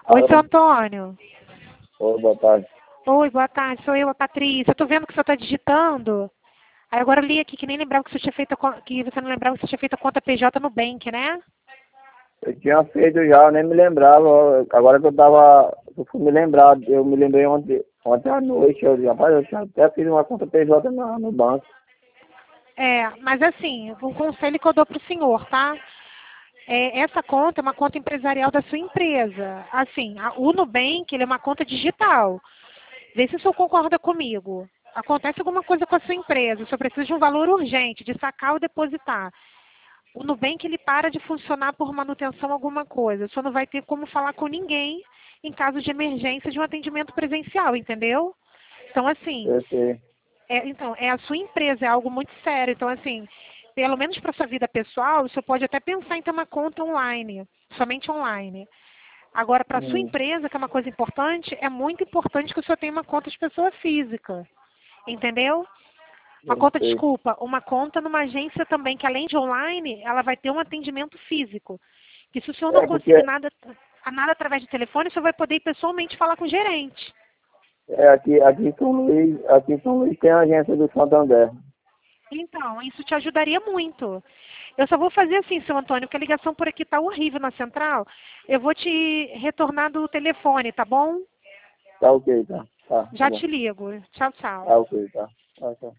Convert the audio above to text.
Oi, seu Alô? Antônio. Oi, boa tarde. Oi, boa tarde. Sou eu, a Patrícia. Eu tô vendo que você está digitando. Aí agora eu li aqui que nem lembrava que você tinha feito que você não lembrava que você tinha feito a conta PJ no Bank, né? Eu tinha feito já, eu nem me lembrava. Agora que eu fui me lembrar, eu me lembrei ontem à noite. Rapaz, eu tinha até fiz uma conta PJ no banco. É, mas assim, um conselho que eu dou pro senhor, tá? Essa conta é uma conta empresarial da sua empresa. Assim, o Nubank, ele é uma conta digital. Vê se o senhor concorda comigo. Acontece alguma coisa com a sua empresa, o senhor precisa de um valor urgente, de sacar ou depositar. O Nubank ele para de funcionar por manutenção alguma coisa. O senhor não vai ter como falar com ninguém em caso de emergência de um atendimento presencial, entendeu? Então, assim, Eu sei. é a sua empresa, é algo muito sério. Então, assim, pelo menos para sua vida pessoal, o senhor pode até pensar em ter uma conta online, somente online. Agora, para a sua Hum, empresa, que é uma coisa importante, é muito importante que o senhor tenha uma conta de pessoa física, entendeu? eu sei. Uma conta numa agência também, que além de online, ela vai ter um atendimento físico. Que se o senhor não É porque conseguir nada através de telefone, o senhor vai poder ir pessoalmente falar com o gerente. aqui em São Luís tem a agência do Santander. Então, isso te ajudaria muito. Eu só vou fazer assim, seu Antônio, porque a ligação por aqui está horrível na central. Eu vou te retornar do telefone, tá bom? Tá ok, tá. Tá Já bom. te ligo. Tchau, tchau. Tá ok, tá. Tá, tá.